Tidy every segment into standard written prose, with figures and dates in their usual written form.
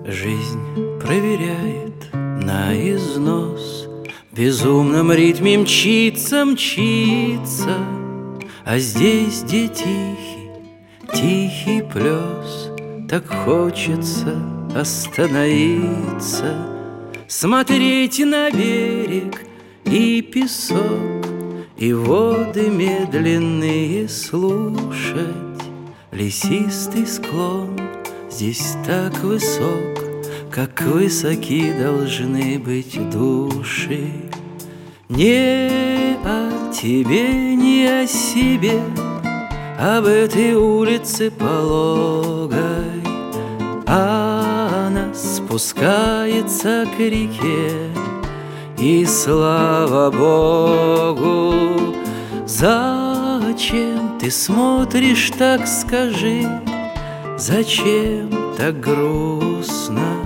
Жизнь проверяет на износ, в безумном ритме мчится, мчится, а здесь, где тихий, тихий плес, так хочется остановиться, смотреть на берег и песок, и воды медленные слушать. Лесистый склон здесь так высок, как высоки должны быть души. Не о тебе, не о себе, об этой улице пологой, она спускается к реке, и слава Богу. Зачем ты смотришь так, скажи, зачем так грустно?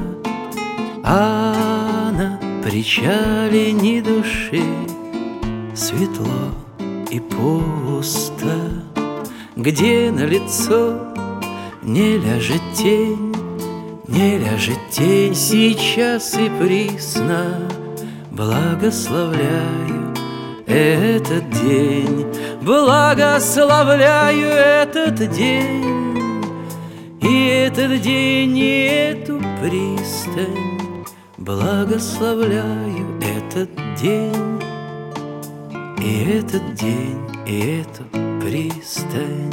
А на причале ни души, светло и пусто. Где на лицо не ляжет тень, не ляжет тень, сейчас и присно благословляю этот день, благословляю этот день, и этот день, и эту пристань, благословляю этот день, и этот день, и эту пристань.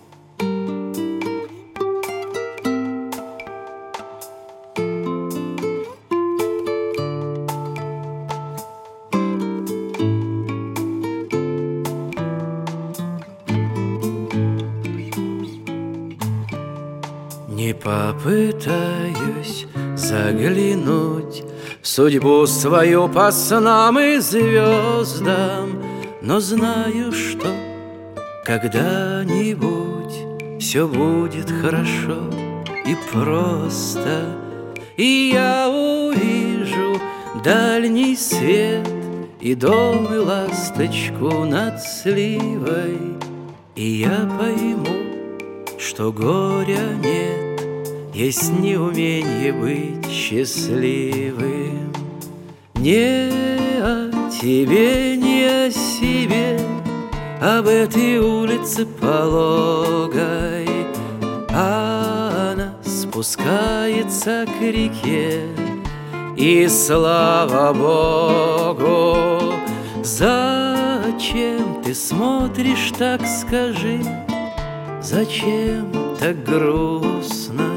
Не попытаюсь заглянуть в судьбу свою по снам и звездам, но знаю, что когда-нибудь все будет хорошо и просто, и я увижу дальний свет и дом, и ласточку над сливой, и я пойму, что горя нет, есть неумение быть счастливым. Не о тебе, не о себе, об этой улице пологой, она спускается к реке, и слава Богу. Зачем ты смотришь так, скажи, зачем так грустно?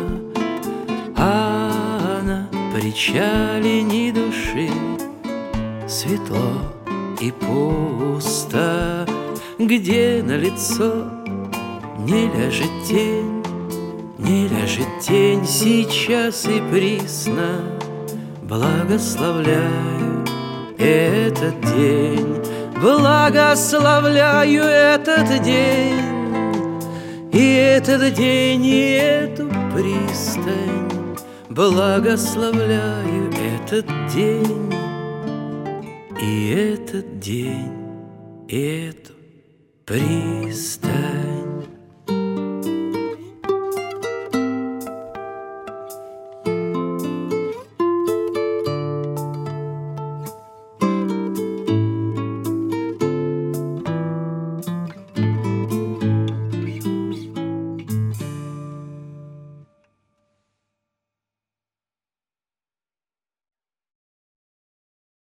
А на причале ни души, светло и пусто. Где на лицо не ляжет тень, не ляжет тень, сейчас и присно благословляю этот день, благословляю этот день, и этот день, и эту пристань, благословляю этот день, и этот день, и эту пристань.